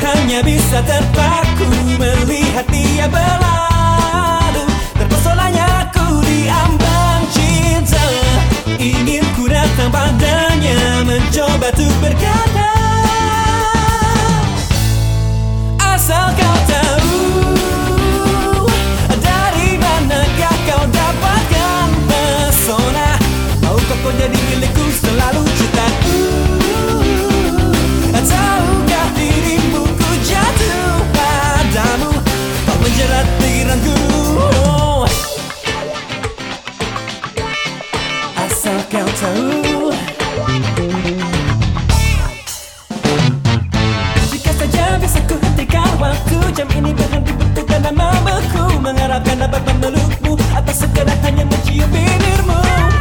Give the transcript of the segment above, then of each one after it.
hanya bisa terpaku melihat dia berlalu. Terpesonanya ku diambang cinta. Ingin ku datang padanya, mencoba untuk berkata, asal kau tahu, dari manakah kau dapatkan pesona. Maukah kau jadi milikku selalu cintaku? Tahukah dirimu ku jatuh padamu, kau menjerat pikiranku. Asal kau tahu, jika saja bisa ku hentikan waktu, jam ini berhenti berputar dan membeku, mengharapkan dapat memelukmu atau sekedar hanya mencium bibirmu.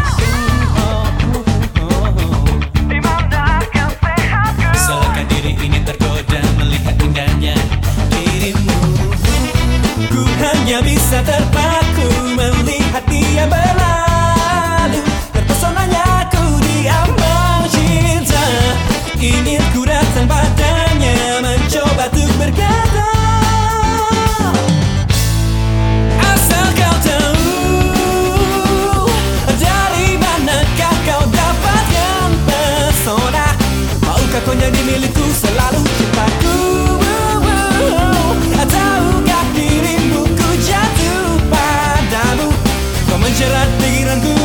Salahkan diri ini tergoda melihat indahnya dirimu. Ku hanya bisa terpaku melihat dia berlalu. Terpesonanya ku diambang cinta. Ingin ku datang padanya, mencoba untuk berkata, asal kau tahu, dari manakah kau dapatkan pesona. Maukah kau jadi milikku selalu cintaku? Tahukah dirimu ku jatuh padamu, kau menjerat pikiranku.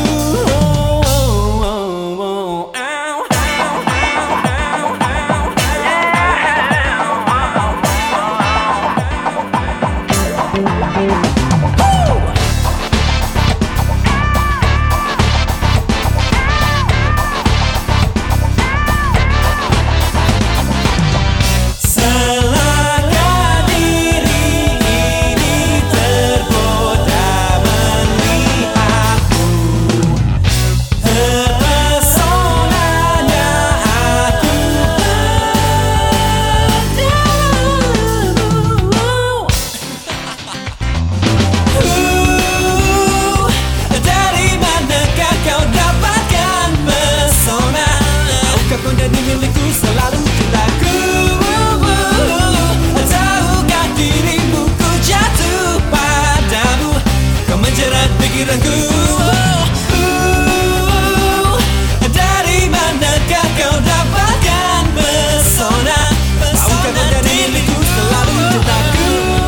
Dari manakah kau dapatkan pesona? Maukah kau jadi milikku selalu cintaku?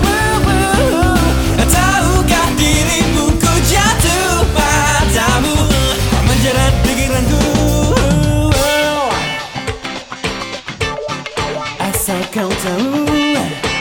Tahukah dirimu ku jatuh padamu, kau menjerat pikiranku. Asal kau tahu,